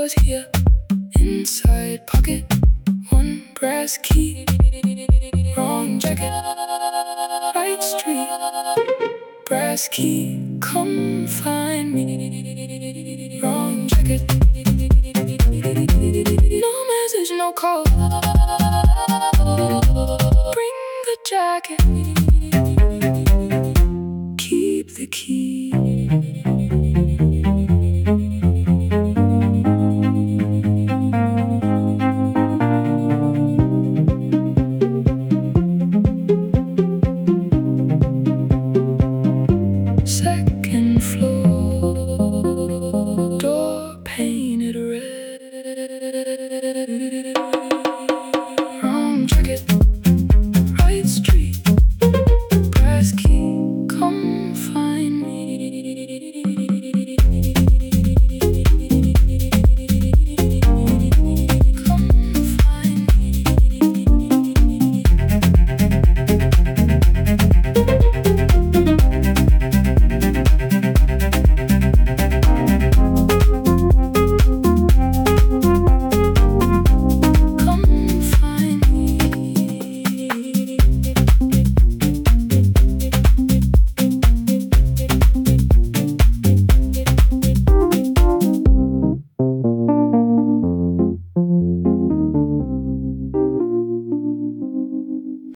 was here. Inside pocket, one brass key. Wrong jacket, right street. Brass key, come find me. Wrong jacket. No message, no call. Bring the jacket.